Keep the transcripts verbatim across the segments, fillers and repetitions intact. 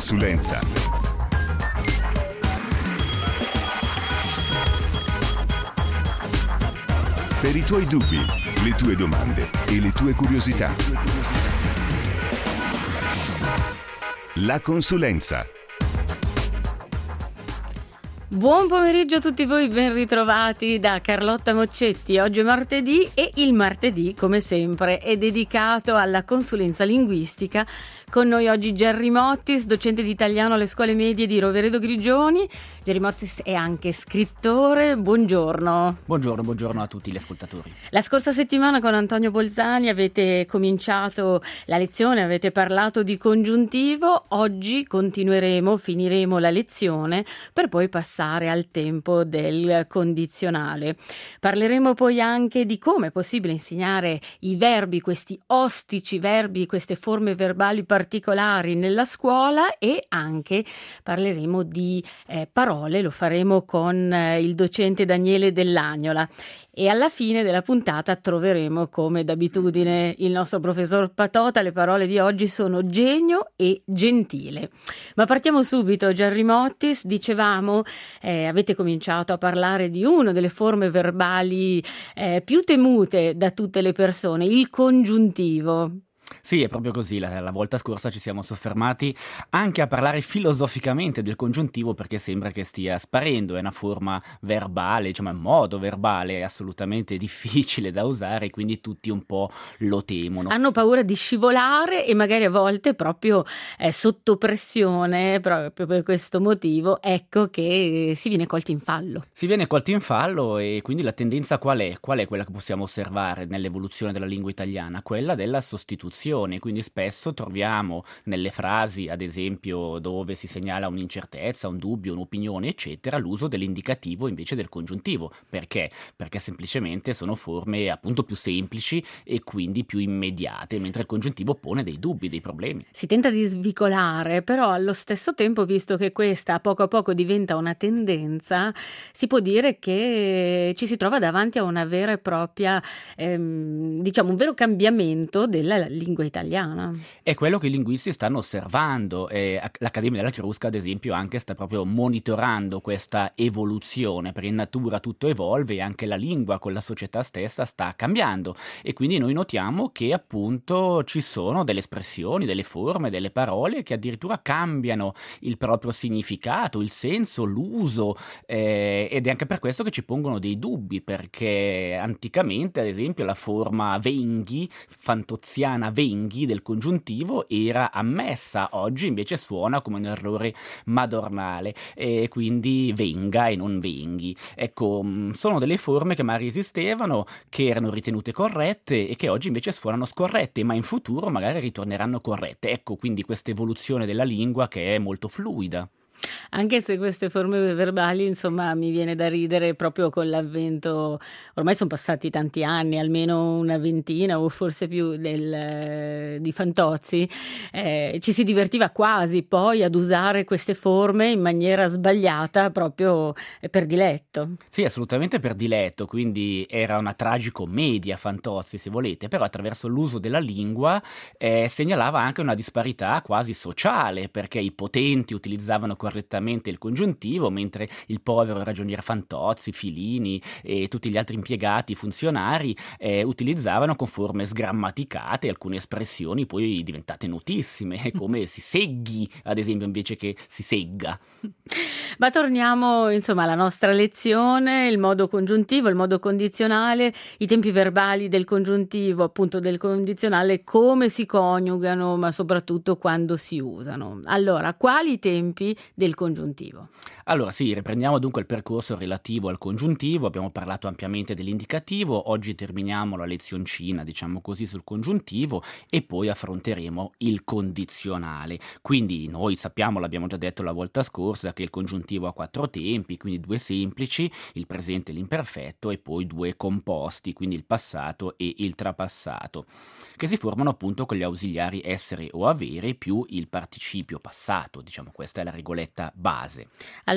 consulenza. Per i tuoi dubbi, le tue domande e le tue curiosità. La consulenza. Buon pomeriggio a tutti voi, ben ritrovati da Carlotta Moccetti. Oggi è martedì e il martedì, come sempre, è dedicato alla consulenza linguistica. Con noi oggi Gerry Mottis, docente di italiano alle scuole medie di Roveredo Grigioni. Gerry Mottis è anche scrittore. Buongiorno. Buongiorno, buongiorno a tutti gli ascoltatori. La scorsa settimana con Antonio Bolzani avete cominciato la lezione, avete parlato di congiuntivo. Oggi continueremo, finiremo la lezione per poi passare al tempo del condizionale. Parleremo poi anche di come è possibile insegnare i verbi, questi ostici verbi, queste forme verbali particolari nella scuola, e anche parleremo di eh, parole. Lo faremo con eh, il docente Daniele Dell'Agnola. E alla fine della puntata troveremo, come d'abitudine, il nostro professor Patota. Le parole di oggi sono genio e gentile. Ma partiamo subito. Gerry Mottis, dicevamo, eh, avete cominciato a parlare di una delle forme verbali eh, più temute da tutte le persone, il congiuntivo. Sì, è proprio così. La, la volta scorsa ci siamo soffermati anche a parlare filosoficamente del congiuntivo, perché sembra che stia sparendo. È una forma verbale, diciamo, è un modo verbale assolutamente difficile da usare, quindi tutti un po' lo temono. Hanno paura di scivolare e magari a volte proprio eh, sotto pressione, proprio per questo motivo, ecco che si viene colti in fallo. Si viene colti in fallo e quindi la tendenza qual è? Qual è quella che possiamo osservare nell'evoluzione della lingua italiana? Quella della sostituzione. Quindi spesso troviamo nelle frasi, ad esempio, dove si segnala un'incertezza, un dubbio, un'opinione, eccetera, l'uso dell'indicativo invece del congiuntivo. Perché? Perché semplicemente sono forme appunto più semplici e quindi più immediate, mentre il congiuntivo pone dei dubbi, dei problemi. Si tenta di svicolare, però allo stesso tempo, visto che questa a poco a poco diventa una tendenza, si può dire che ci si trova davanti a una vera e propria, ehm, diciamo, un vero cambiamento della lingua italiana. È quello che i linguisti stanno osservando. Eh, l'Accademia della Crusca, ad esempio, anche sta proprio monitorando questa evoluzione, perché in natura tutto evolve e anche la lingua con la società stessa sta cambiando, e quindi noi notiamo che appunto ci sono delle espressioni, delle forme, delle parole che addirittura cambiano il proprio significato, il senso, l'uso, eh, ed è anche per questo che ci pongono dei dubbi, perché anticamente, ad esempio, la forma venghi, fantoziana venghi del congiuntivo, era ammessa. Oggi invece suona come un errore madornale, e quindi venga e non venghi. Ecco, sono delle forme che magari esistevano, che erano ritenute corrette e che oggi invece suonano scorrette, ma in futuro magari ritorneranno corrette. Ecco quindi questa evoluzione della lingua che è molto fluida. Anche se queste forme verbali, insomma, mi viene da ridere proprio con l'avvento, ormai sono passati tanti anni, almeno una ventina o forse più del, di Fantozzi, eh, ci si divertiva quasi poi ad usare queste forme in maniera sbagliata proprio per diletto. Sì, assolutamente per diletto, quindi era una tragicommedia Fantozzi, se volete, però attraverso l'uso della lingua eh, segnalava anche una disparità quasi sociale, perché i potenti utilizzavano correttamente il congiuntivo, mentre il povero ragionier Fantozzi, Filini e tutti gli altri impiegati funzionari eh, utilizzavano con forme sgrammaticate alcune espressioni poi diventate notissime, come si seggi, ad esempio, invece che si segga. Ma torniamo insomma alla nostra lezione, il modo congiuntivo, il modo condizionale, i tempi verbali del congiuntivo, appunto del condizionale, come si coniugano, ma soprattutto quando si usano. Allora, quali tempi del congiuntivo? Allora sì, riprendiamo dunque il percorso relativo al congiuntivo. Abbiamo parlato ampiamente dell'indicativo, oggi terminiamo la lezioncina, diciamo così, sul congiuntivo, e poi affronteremo il condizionale. Quindi noi sappiamo, l'abbiamo già detto la volta scorsa, che il congiuntivo ha quattro tempi, quindi due semplici, il presente e l'imperfetto, e poi due composti, quindi il passato e il trapassato, che si formano appunto con gli ausiliari essere o avere più il participio passato. Diciamo, questa è la regoletta base. Allora,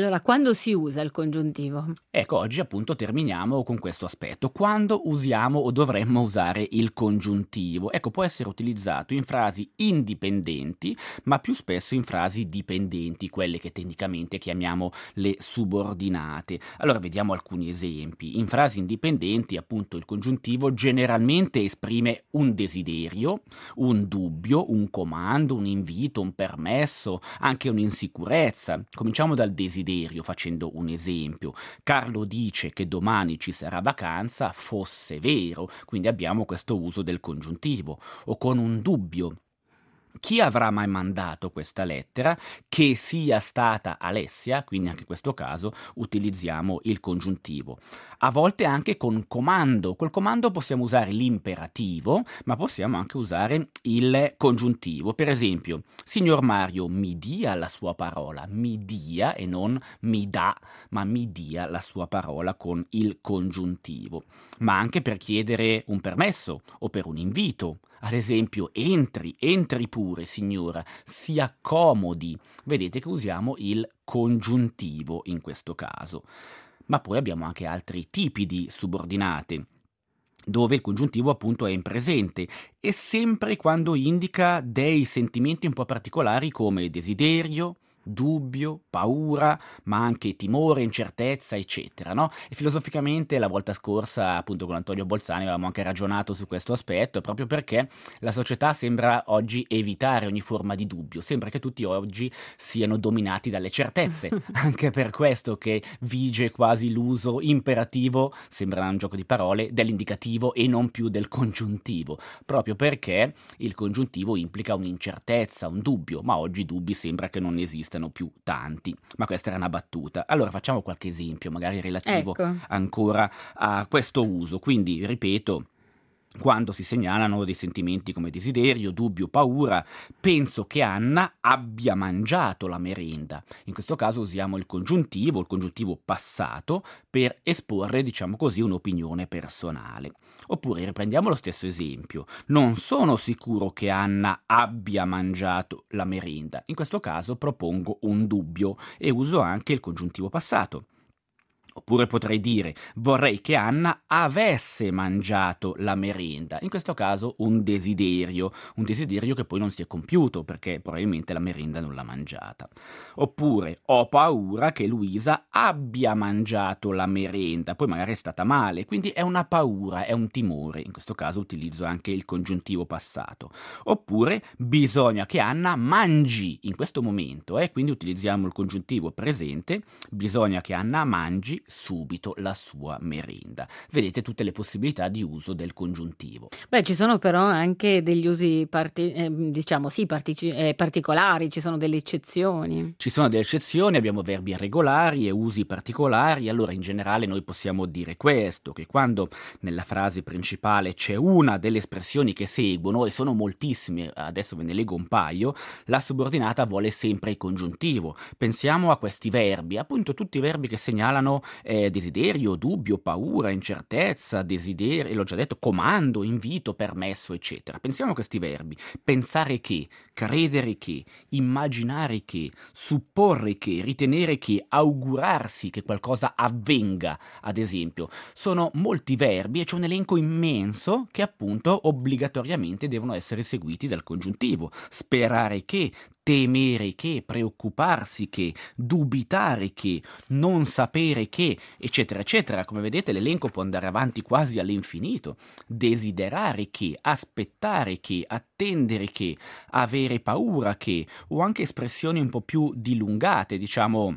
Allora, quando si usa il congiuntivo? Ecco, oggi appunto terminiamo con questo aspetto. Quando usiamo o dovremmo usare il congiuntivo? Ecco, può essere utilizzato in frasi indipendenti, ma più spesso in frasi dipendenti, quelle che tecnicamente chiamiamo le subordinate. Allora, vediamo alcuni esempi. In frasi indipendenti, appunto, il congiuntivo generalmente esprime un desiderio, un dubbio, un comando, un invito, un permesso, anche un'insicurezza. Cominciamo dal desiderio, facendo un esempio. Carlo dice che domani ci sarà vacanza, fosse vero, quindi abbiamo questo uso del congiuntivo. O con un dubbio. Chi avrà mai mandato questa lettera? Che sia stata Alessia, quindi anche in questo caso utilizziamo il congiuntivo. A volte anche con comando. Col comando possiamo usare l'imperativo, ma possiamo anche usare il congiuntivo. Per esempio, signor Mario, mi dia la sua parola. Mi dia e non mi dà, ma mi dia la sua parola con il congiuntivo. Ma anche per chiedere un permesso o per un invito. Ad esempio, entri, entri pure, signora, si accomodi. Vedete che usiamo il congiuntivo in questo caso. Ma poi abbiamo anche altri tipi di subordinate, dove il congiuntivo appunto è in presente e sempre quando indica dei sentimenti un po' particolari come desiderio, dubbio, paura, ma anche timore, incertezza, eccetera, no? E filosoficamente la volta scorsa, appunto con Antonio Bolzani, avevamo anche ragionato su questo aspetto, proprio perché la società sembra oggi evitare ogni forma di dubbio, sembra che tutti oggi siano dominati dalle certezze, anche per questo che vige quasi l'uso imperativo, sembra un gioco di parole, dell'indicativo e non più del congiuntivo, proprio perché il congiuntivo implica un'incertezza, un dubbio, ma oggi dubbi sembra che non esistano più tanti, ma questa era una battuta. Allora facciamo qualche esempio, magari relativo Ecco. ancora a questo uso. Quindi, ripeto, quando si segnalano dei sentimenti come desiderio, dubbio, paura, penso che Anna abbia mangiato la merenda. In questo caso usiamo il congiuntivo, il congiuntivo passato, per esporre, diciamo così, un'opinione personale. Oppure riprendiamo lo stesso esempio. Non sono sicuro che Anna abbia mangiato la merenda. In questo caso propongo un dubbio e uso anche il congiuntivo passato. Oppure potrei dire, vorrei che Anna avesse mangiato la merenda. In questo caso un desiderio, un desiderio che poi non si è compiuto perché probabilmente la merenda non l'ha mangiata. Oppure, ho paura che Luisa abbia mangiato la merenda, poi magari è stata male, quindi è una paura, è un timore. In questo caso utilizzo anche il congiuntivo passato. Oppure, bisogna che Anna mangi in questo momento, eh? Quindi utilizziamo il congiuntivo presente, bisogna che Anna mangi subito la sua merenda. Vedete tutte le possibilità di uso del congiuntivo. Beh, ci sono però anche degli usi parti- eh, diciamo sì, partici- eh, particolari, ci sono delle eccezioni. Ci sono delle eccezioni, abbiamo verbi irregolari e usi particolari. Allora in generale noi possiamo dire questo, che quando nella frase principale c'è una delle espressioni che seguono, e sono moltissime, adesso ve ne leggo un paio, la subordinata vuole sempre il congiuntivo. Pensiamo a questi verbi, appunto tutti i verbi che segnalano Eh, desiderio, dubbio, paura, incertezza, desiderio, l'ho già detto, comando, invito, permesso, eccetera. Pensiamo a questi verbi: pensare che, credere che, immaginare che, supporre che, ritenere che, augurarsi che qualcosa avvenga, ad esempio. Sono molti verbi e c'è un elenco immenso che appunto obbligatoriamente devono essere seguiti dal congiuntivo. Sperare che, temere che, preoccuparsi che, dubitare che, non sapere che, eccetera, eccetera. Come vedete l'elenco può andare avanti quasi all'infinito. Desiderare che, aspettare che, attendere che, avere paura che, o anche espressioni un po' più dilungate, diciamo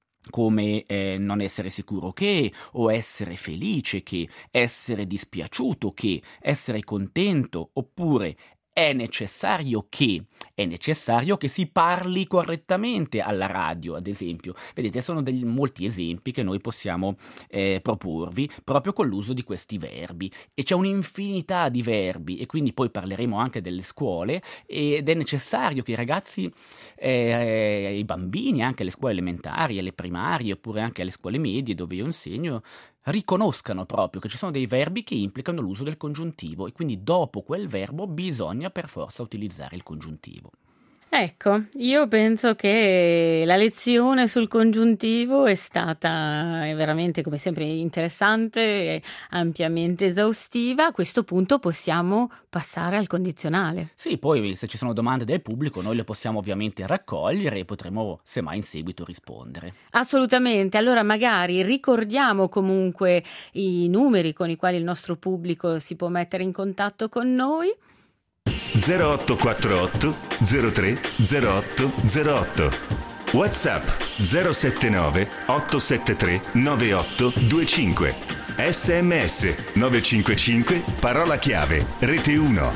come eh, non essere sicuro che, o essere felice che, essere dispiaciuto che, essere contento, oppure è necessario che, è necessario che si parli correttamente alla radio, ad esempio. Vedete, sono degli, molti esempi che noi possiamo eh, proporvi proprio con l'uso di questi verbi. E c'è un'infinità di verbi, e quindi poi parleremo anche delle scuole, ed è necessario che i ragazzi, eh, i bambini, anche alle scuole elementari, alle primarie, oppure anche alle scuole medie dove io insegno, riconoscano proprio che ci sono dei verbi che implicano l'uso del congiuntivo e quindi dopo quel verbo bisogna per forza utilizzare il congiuntivo. Eh, Ecco, io penso che la lezione sul congiuntivo è stata eh, veramente, come sempre, interessante e ampiamente esaustiva. A questo punto possiamo passare al condizionale. Sì, poi se ci sono domande del pubblico noi le possiamo ovviamente raccogliere e potremo semmai in seguito rispondere. Assolutamente, allora magari ricordiamo comunque i numeri con i quali il nostro pubblico si può mettere in contatto con noi. zero otto quattro otto zero tre zero otto zero otto. WhatsApp zero sette nove otto sette tre nove otto due cinque. S M S nove cinque cinque parola chiave rete uno.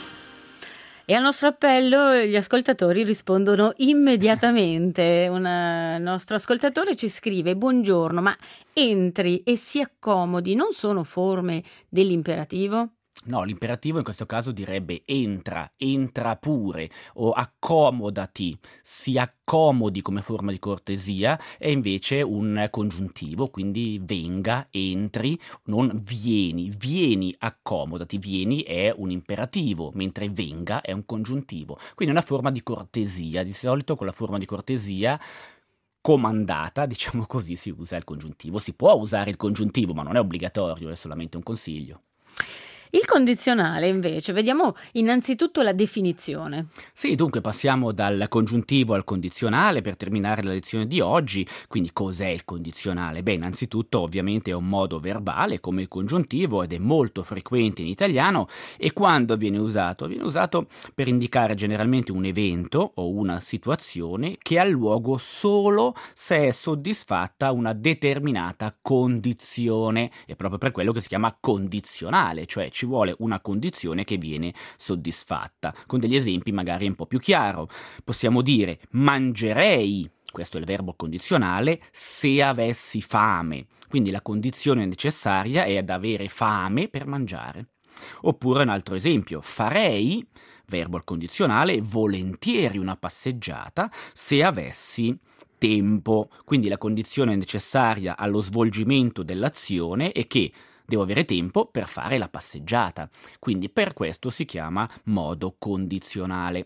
E al nostro appello gli ascoltatori rispondono immediatamente. Un eh, nostro ascoltatore ci scrive: buongiorno, ma entri e si accomodi non sono forme dell'imperativo? No, l'imperativo in questo caso direbbe entra, entra pure o accomodati, si accomodi come forma di cortesia, è invece un congiuntivo, quindi venga, entri, non vieni, vieni, accomodati, vieni è un imperativo, mentre venga è un congiuntivo, quindi una forma di cortesia, di solito con la forma di cortesia comandata, diciamo così, si usa il congiuntivo, si può usare il congiuntivo ma non è obbligatorio, è solamente un consiglio. Il condizionale, invece, vediamo innanzitutto la definizione. Sì, dunque passiamo dal congiuntivo al condizionale per terminare la lezione di oggi. Quindi cos'è il condizionale? Beh, innanzitutto ovviamente è un modo verbale come il congiuntivo ed è molto frequente in italiano, e quando viene usato? Viene usato per indicare generalmente un evento o una situazione che ha luogo solo se è soddisfatta una determinata condizione. È proprio per quello che si chiama condizionale, cioè ci vuole una condizione che viene soddisfatta. Con degli esempi magari un po' più chiaro. Possiamo dire mangerei, questo è il verbo condizionale, se avessi fame. Quindi la condizione necessaria è ad avere fame per mangiare. Oppure un altro esempio, farei, verbo al condizionale, volentieri una passeggiata se avessi tempo. Quindi la condizione necessaria allo svolgimento dell'azione è che devo avere tempo per fare la passeggiata, quindi per questo si chiama modo condizionale.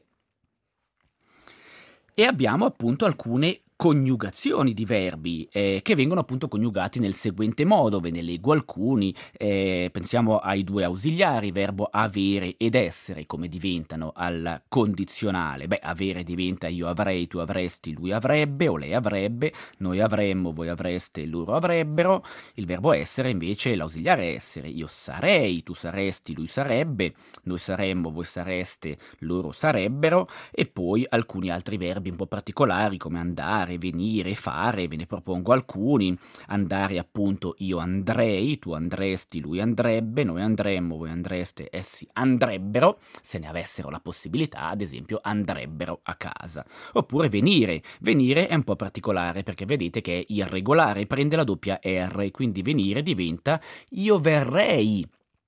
E abbiamo appunto alcune coniugazioni di verbi eh, che vengono appunto coniugati nel seguente modo. Ve ne leggo alcuni. Eh, pensiamo ai due ausiliari, verbo avere ed essere, come diventano al condizionale. Beh, avere diventa io avrei, tu avresti, lui avrebbe o lei avrebbe, noi avremmo, voi avreste, loro avrebbero. Il verbo essere invece è l'ausiliare essere, io sarei, tu saresti, lui sarebbe, noi saremmo, voi sareste, loro sarebbero, e poi alcuni altri verbi un po' particolari come andare, venire, fare, ve ne propongo alcuni. Andare appunto io andrei, tu andresti, lui andrebbe, noi andremmo, voi andreste, essi andrebbero, se ne avessero la possibilità, ad esempio andrebbero a casa. Oppure venire, venire è un po' particolare perché vedete che è irregolare, prende la doppia R, quindi venire diventa io verrei,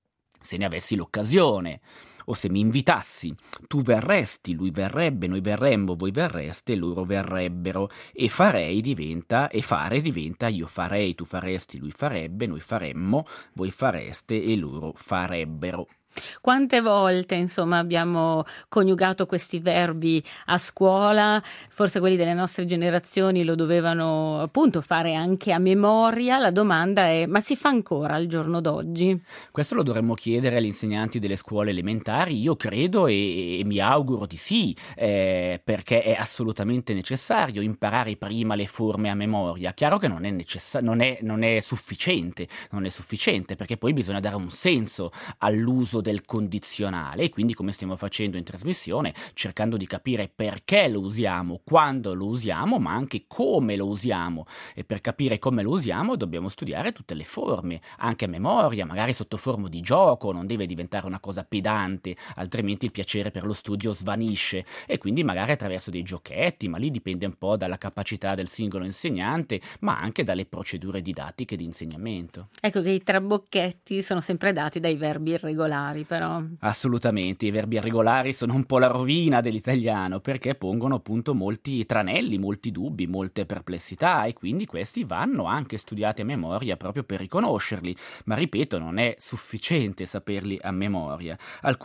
se ne avessi l'occasione. O se mi invitassi, tu verresti, lui verrebbe, noi verremmo, voi verreste, loro verrebbero. E farei diventa, e fare diventa io farei, tu faresti, lui farebbe, noi faremmo, voi fareste e loro farebbero. Quante volte, insomma, abbiamo coniugato questi verbi a scuola? Forse quelli delle nostre generazioni lo dovevano appunto fare anche a memoria. La domanda è: ma si fa ancora al giorno d'oggi? Questo lo dovremmo chiedere agli insegnanti delle scuole elementari. Io credo e, e mi auguro di sì, eh, perché è assolutamente necessario imparare prima le forme a memoria. Chiaro che non è, necessa- non è, non è sufficiente, non è sufficiente perché poi bisogna dare un senso all'uso del condizionale, e quindi, come stiamo facendo in trasmissione, cercando di capire perché lo usiamo, quando lo usiamo, ma anche come lo usiamo. E per capire come lo usiamo dobbiamo studiare tutte le forme, anche a memoria, magari sotto forma di gioco, non deve diventare una cosa pedante, altrimenti il piacere per lo studio svanisce, e quindi magari attraverso dei giochetti, ma lì dipende un po' dalla capacità del singolo insegnante, ma anche dalle procedure didattiche di insegnamento. Ecco che i trabocchetti sono sempre dati dai verbi irregolari, però. Assolutamente, i verbi irregolari sono un po' la rovina dell'italiano perché pongono appunto molti tranelli, molti dubbi, molte perplessità, e quindi questi vanno anche studiati a memoria proprio per riconoscerli, ma ripeto, non è sufficiente saperli a memoria. Alcuni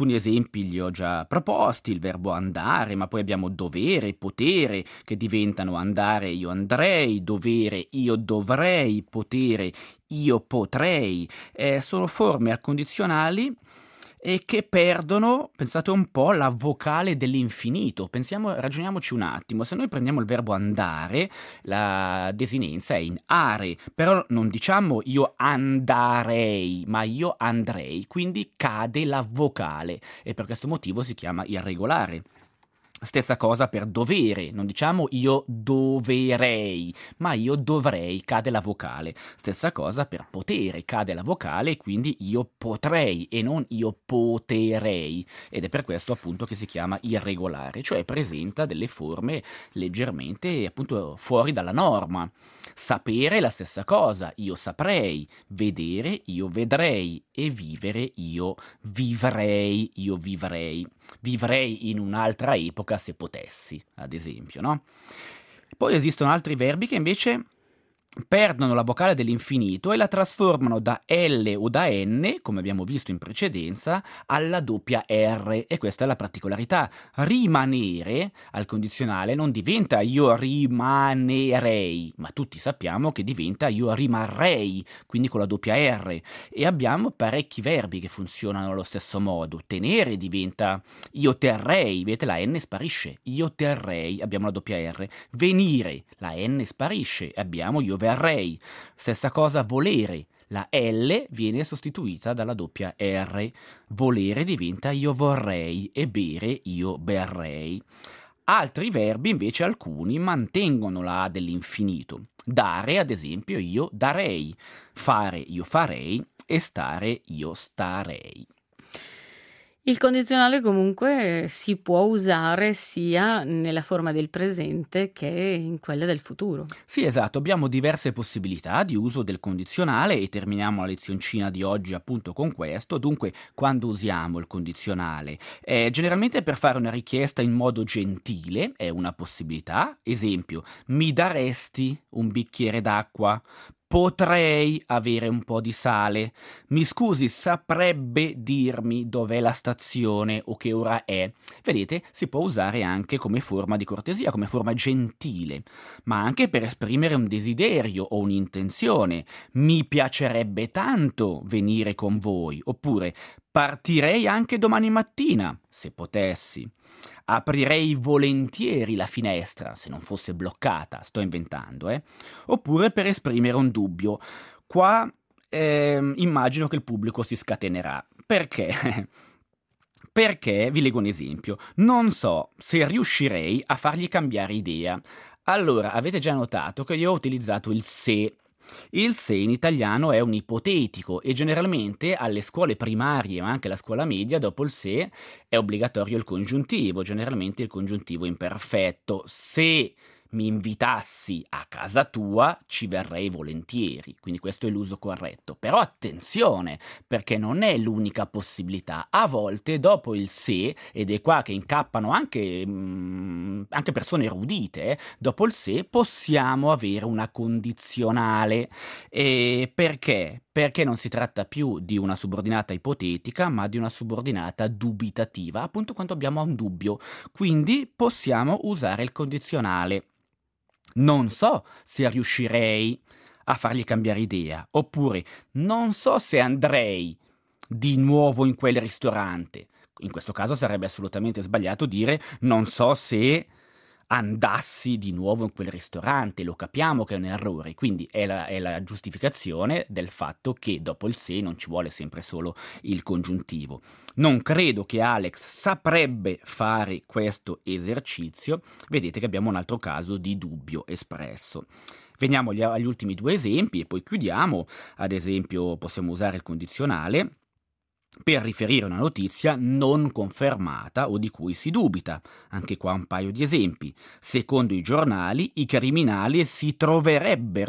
Alcuni esempi li ho già proposti, il verbo andare, ma poi abbiamo dovere, potere, che diventano andare io andrei, dovere io dovrei, potere io potrei. Eh, sono forme al condizionali e che perdono, pensate un po', la vocale dell'infinito. Pensiamo, ragioniamoci un attimo. Se noi prendiamo il verbo andare, la desinenza è in are, però non diciamo io andarei, ma io andrei, quindi cade la vocale e per questo motivo si chiama irregolare. Stessa cosa per dovere, non diciamo io doverei, ma io dovrei, cade la vocale. Stessa cosa per potere, cade la vocale e quindi io potrei e non io poterei. Ed è per questo appunto che si chiama irregolare, cioè presenta delle forme leggermente appunto fuori dalla norma. Sapere è la stessa cosa, io saprei, vedere io vedrei e vivere io vivrei, io vivrei. Vivrei in un'altra epoca se potessi, ad esempio, no? Poi esistono altri verbi che invece perdono la vocale dell'infinito e la trasformano da L o da N, come abbiamo visto in precedenza, alla doppia R, e questa è la particolarità. Rimanere al condizionale non diventa io rimanerei, ma tutti sappiamo che diventa io rimarrei, quindi con la doppia R, e abbiamo parecchi verbi che funzionano allo stesso modo. Tenere diventa io terrei, vedete la N sparisce, io terrei, abbiamo la doppia R. Venire, la N sparisce, abbiamo io verrei. Stessa cosa volere, la L viene sostituita dalla doppia R. Volere diventa io vorrei e bere io berrei. Altri verbi invece, alcuni, mantengono la A dell'infinito. Dare, ad esempio, io darei. Fare, io farei. E stare, io starei. Il condizionale comunque si può usare sia nella forma del presente che in quella del futuro. Sì, esatto, abbiamo diverse possibilità di uso del condizionale e terminiamo la lezioncina di oggi appunto con questo. Dunque, quando usiamo il condizionale? Eh, generalmente per fare una richiesta in modo gentile è una possibilità. Esempio, mi daresti un bicchiere d'acqua? Potrei avere un po' di sale. Mi scusi, saprebbe dirmi dov'è la stazione o che ora è? Vedete, si può usare anche come forma di cortesia, come forma gentile, ma anche per esprimere un desiderio o un'intenzione. Mi piacerebbe tanto venire con voi, oppure partirei anche domani mattina, se potessi. Aprirei volentieri la finestra, se non fosse bloccata, sto inventando, eh? Oppure per esprimere un dubbio. Qua eh, immagino che il pubblico si scatenerà. Perché? Perché, vi leggo un esempio, non so se riuscirei a fargli cambiare idea. Allora, avete già notato che io ho utilizzato il se. Il se in italiano è un ipotetico e generalmente alle scuole primarie, ma anche alla scuola media, dopo il se è obbligatorio il congiuntivo, generalmente il congiuntivo imperfetto. Se mi invitassi a casa tua, ci verrei volentieri, quindi questo è l'uso corretto. Però attenzione, perché non è l'unica possibilità. A volte dopo il se, ed è qua che incappano anche, mh, anche persone erudite, eh, dopo il se possiamo avere una condizionale. E perché? Perché non si tratta più di una subordinata ipotetica, ma di una subordinata dubitativa, appunto quando abbiamo un dubbio. Quindi possiamo usare il condizionale. Non so se riuscirei a fargli cambiare idea, oppure non so se andrei di nuovo in quel ristorante. In questo caso sarebbe assolutamente sbagliato dire non so se andassi di nuovo in quel ristorante, lo capiamo che è un errore, quindi è la, è la giustificazione del fatto che dopo il se non ci vuole sempre solo il congiuntivo. Non credo che Alex saprebbe fare questo esercizio. Vedete che abbiamo un altro caso di dubbio espresso. Veniamo agli, agli ultimi due esempi e poi chiudiamo. Ad esempio possiamo usare il condizionale per riferire una notizia non confermata o di cui si dubita. Anche qua un paio di esempi. Secondo i giornali, i criminali si troverebbero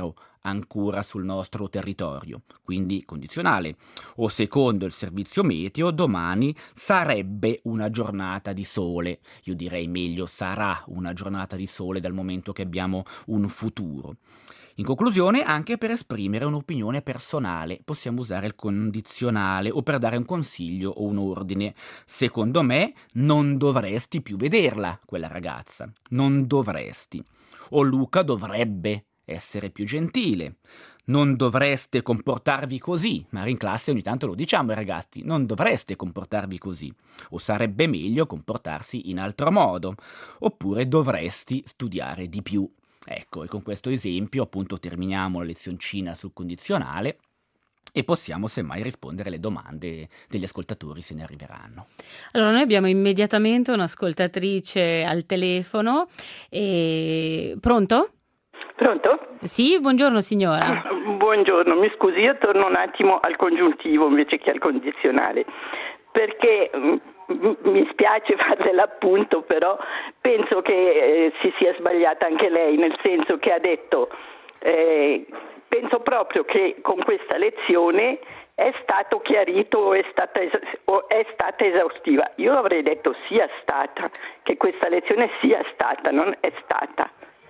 ancora sul nostro territorio. Quindi condizionale. O secondo il servizio meteo, domani sarebbe una giornata di sole. Io direi meglio sarà una giornata di sole dal momento che abbiamo un futuro. In conclusione, anche per esprimere un'opinione personale possiamo usare il condizionale o per dare un consiglio o un ordine. Secondo me non dovresti più vederla, quella ragazza. Non dovresti. O Luca dovrebbe essere più gentile. Non dovreste comportarvi così. Magari in classe ogni tanto lo diciamo ai ragazzi, non dovreste comportarvi così. O sarebbe meglio comportarsi in altro modo. Oppure dovresti studiare di più. Ecco, e con questo esempio appunto terminiamo la lezioncina sul condizionale e possiamo semmai rispondere alle domande degli ascoltatori se ne arriveranno. Allora, noi abbiamo immediatamente un'ascoltatrice al telefono. E... Pronto? Pronto? Sì, buongiorno signora. Buongiorno, mi scusi, io torno un attimo al congiuntivo invece che al condizionale, perché mi spiace farle l'appunto, però penso che eh, si sia sbagliata anche lei, nel senso che ha detto, eh, penso proprio che con questa lezione è stato chiarito o è stata, es- o è stata esaustiva. Io avrei detto sia stata, che questa lezione sia stata, non è stata.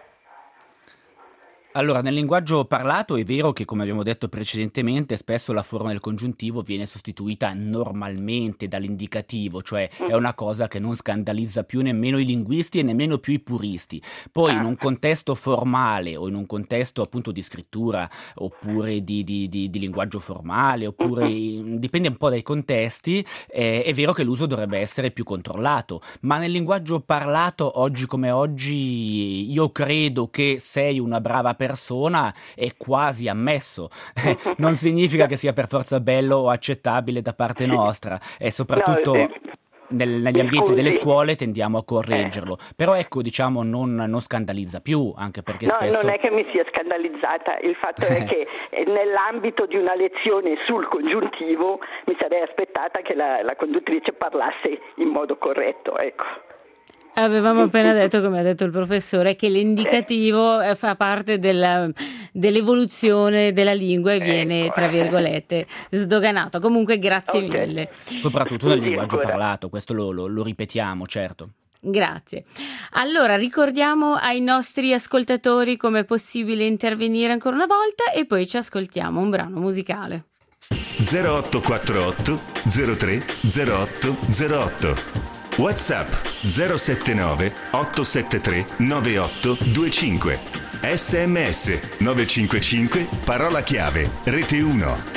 Allora, nel linguaggio parlato è vero che, come abbiamo detto precedentemente, spesso la forma del congiuntivo viene sostituita normalmente dall'indicativo, cioè è una cosa che non scandalizza più nemmeno i linguisti e nemmeno più i puristi. Poi in un contesto formale o in un contesto appunto di scrittura oppure di, di, di, di linguaggio formale, oppure dipende un po' dai contesti, eh, è vero che l'uso dovrebbe essere più controllato, ma nel linguaggio parlato oggi come oggi io credo che sei una brava persona persona è quasi ammesso. Non significa che sia per forza bello o accettabile da parte nostra, e soprattutto no, nel, negli ambienti delle scuole tendiamo a correggerlo, però ecco, diciamo, non, non scandalizza più, anche perché no, spesso... non è che mi sia scandalizzata, il fatto è che nell'ambito di una lezione sul congiuntivo mi sarei aspettata che la, la conduttrice parlasse in modo corretto, ecco. Avevamo appena detto, come ha detto il professore, che l'indicativo fa parte della, dell'evoluzione della lingua e viene, tra virgolette, sdoganato. Comunque grazie okay. mille. Soprattutto nel linguaggio parlato, questo lo, lo, lo ripetiamo, certo. Grazie. Allora, ricordiamo ai nostri ascoltatori come è possibile intervenire ancora una volta e poi ci ascoltiamo un brano musicale. zero otto quattro otto zero tre zero otto zero otto WhatsApp zero sette nove otto sette tre nove otto due cinque. S M S nove cinque cinque parola chiave Rete uno.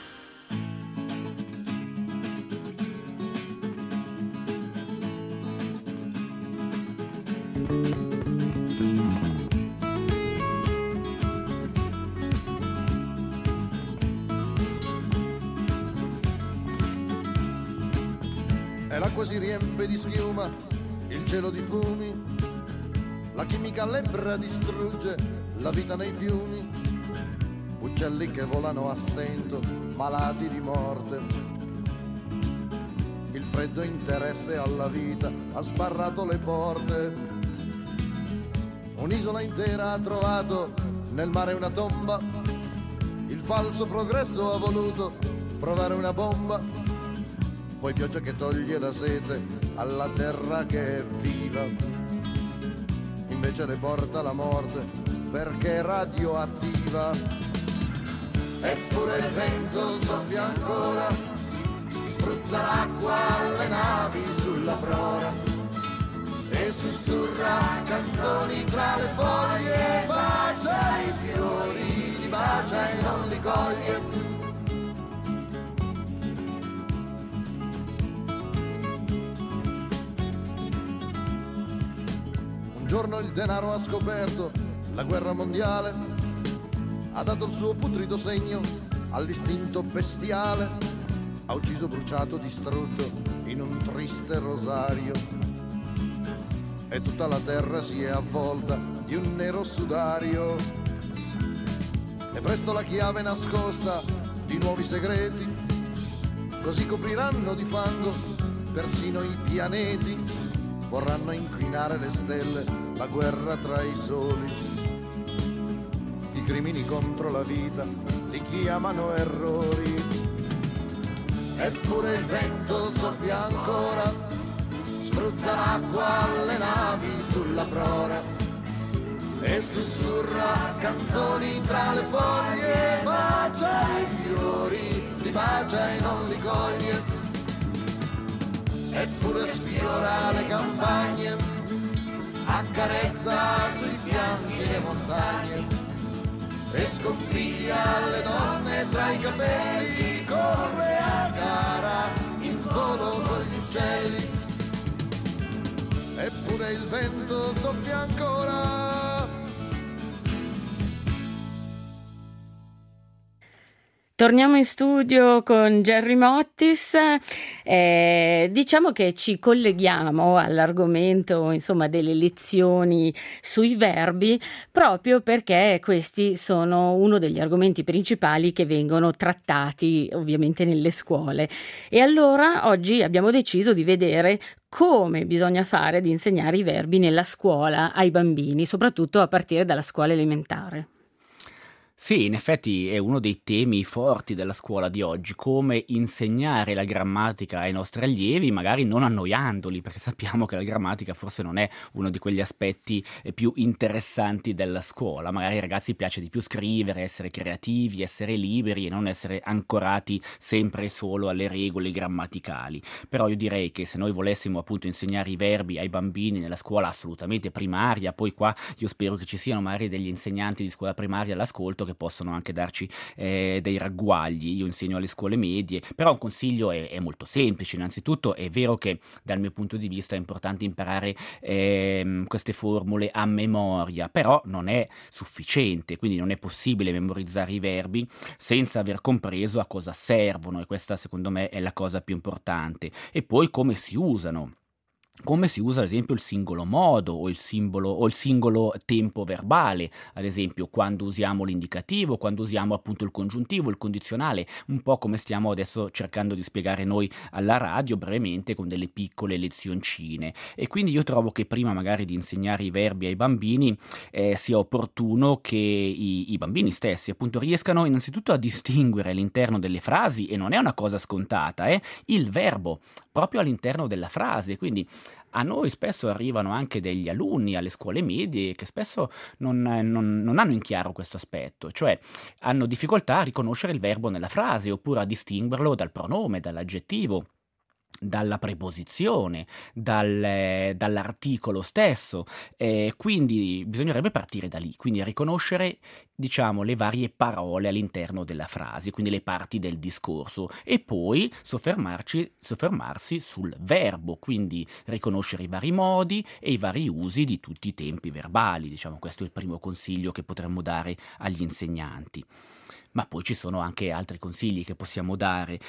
L'acqua si riempie di schiuma, il cielo di fumi, la chimica lebbra distrugge la vita nei fiumi, uccelli che volano a stento, malati di morte. Il freddo interesse alla vita ha sbarrato le porte. Un'isola intera ha trovato nel mare una tomba, il falso progresso ha voluto provare una bomba. Poi pioggia che toglie la sete alla terra che è viva, invece le porta la morte perché è radioattiva. Eppure il vento soffia ancora, spruzza l'acqua alle navi sulla prora e sussurra canzoni tra le foglie, bacia i fiori, li bacia e non li coglie. Un giorno il denaro ha scoperto la guerra mondiale, ha dato il suo putrido segno all'istinto bestiale, ha ucciso, bruciato, distrutto in un triste rosario, e tutta la terra si è avvolta di un nero sudario, e presto la chiave nascosta di nuovi segreti, così copriranno di fango persino i pianeti. Vorranno inquinare le stelle, la guerra tra i soli. I crimini contro la vita li chiamano errori. Eppure il vento soffia ancora, spruzza l'acqua alle navi sulla prora e sussurra canzoni tra le foglie, bacia i fiori, li bacia e non li coglie. Eppure sfiora le campagne, accarezza sui fianchi le montagne e sconfiglia le donne tra i capelli, corre a gara in volo con gli uccelli. Eppure il vento soffia ancora. Torniamo in studio con Gerry Mottis, eh, diciamo che ci colleghiamo all'argomento, insomma, delle lezioni sui verbi, proprio perché questi sono uno degli argomenti principali che vengono trattati ovviamente nelle scuole. E allora oggi abbiamo deciso di vedere come bisogna fare ad insegnare i verbi nella scuola ai bambini, soprattutto a partire dalla scuola elementare. Sì, in effetti è uno dei temi forti della scuola di oggi, come insegnare la grammatica ai nostri allievi, magari non annoiandoli, perché sappiamo che la grammatica forse non è uno di quegli aspetti più interessanti della scuola. Magari ai ragazzi piace di più scrivere, essere creativi, essere liberi e non essere ancorati sempre e solo alle regole grammaticali. Però io direi che se noi volessimo appunto insegnare i verbi ai bambini nella scuola assolutamente primaria, poi qua io spero che ci siano magari degli insegnanti di scuola primaria all'ascolto che possono anche darci eh, dei ragguagli. Io insegno alle scuole medie, però un consiglio è, è molto semplice. Innanzitutto è vero che dal mio punto di vista è importante imparare eh, queste formule a memoria, però non è sufficiente, quindi non è possibile memorizzare i verbi senza aver compreso a cosa servono, e questa secondo me è la cosa più importante. E poi come si usano. Come si usa ad esempio il singolo modo o il simbolo o il singolo tempo verbale, ad esempio quando usiamo l'indicativo, quando usiamo appunto il congiuntivo, il condizionale, un po' come stiamo adesso cercando di spiegare noi alla radio brevemente con delle piccole lezioncine. E quindi io trovo che prima magari di insegnare i verbi ai bambini eh, sia opportuno che i, i bambini stessi appunto riescano innanzitutto a distinguere all'interno delle frasi, e non è una cosa scontata, eh, il verbo proprio all'interno della frase. Quindi a noi spesso arrivano anche degli alunni alle scuole medie che spesso non, non, non hanno in chiaro questo aspetto, cioè hanno difficoltà a riconoscere il verbo nella frase oppure a distinguerlo dal pronome, dall'aggettivo, dalla preposizione, dal, eh, dall'articolo stesso, eh, quindi bisognerebbe partire da lì, quindi riconoscere diciamo le varie parole all'interno della frase, quindi le parti del discorso, e poi soffermarci, soffermarsi sul verbo, quindi riconoscere i vari modi e i vari usi di tutti i tempi verbali. Diciamo questo è il primo consiglio che potremmo dare agli insegnanti. Ma poi ci sono anche altri consigli che possiamo dare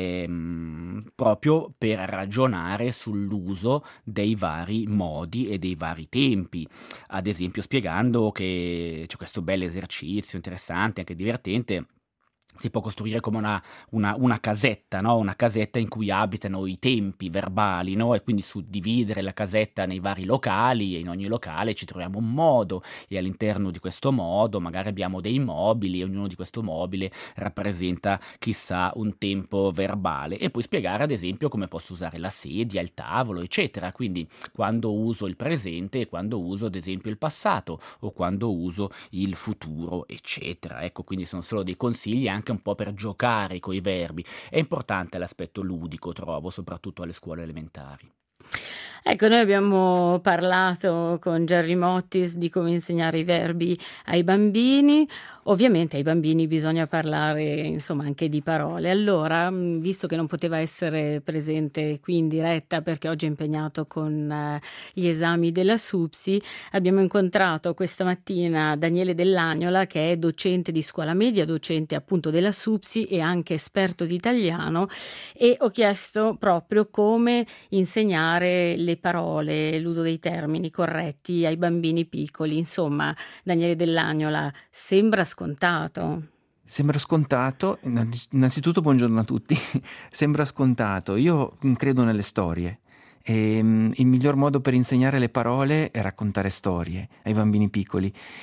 ehm, proprio per ragionare sull'uso dei vari modi e dei vari tempi, ad esempio spiegando che c'è questo bel esercizio interessante, anche divertente. Si può costruire come una, una, una casetta, no? Una casetta in cui abitano i tempi verbali, no? E quindi suddividere la casetta nei vari locali, e in ogni locale ci troviamo un modo, e all'interno di questo modo magari abbiamo dei mobili, e ognuno di questo mobile rappresenta chissà un tempo verbale. E poi spiegare ad esempio come posso usare la sedia, il tavolo, eccetera. Quindi quando uso il presente e quando uso ad esempio il passato, o quando uso il futuro, eccetera. Ecco, quindi sono solo dei consigli anche un po' per giocare coi verbi. È importante l'aspetto ludico, trovo, soprattutto alle scuole elementari. Ecco, noi abbiamo parlato con Gerry Mottis di come insegnare i verbi ai bambini. Ovviamente ai bambini bisogna parlare, insomma, anche di parole. Allora, visto che non poteva essere presente qui in diretta perché oggi è impegnato con eh, gli esami della SUPSI, abbiamo incontrato questa mattina Daniele Dell'Agnola, che è docente di scuola media, docente appunto della SUPSI e anche esperto di italiano, e ho chiesto proprio come insegnare le parole, l'uso dei termini corretti ai bambini piccoli. Insomma, Daniele Dell'Agnola, sembra scontato. Sembra scontato, innanzitutto buongiorno a tutti, sembra scontato, io credo nelle storie. E, um, il miglior modo per insegnare le parole è raccontare storie ai bambini piccoli.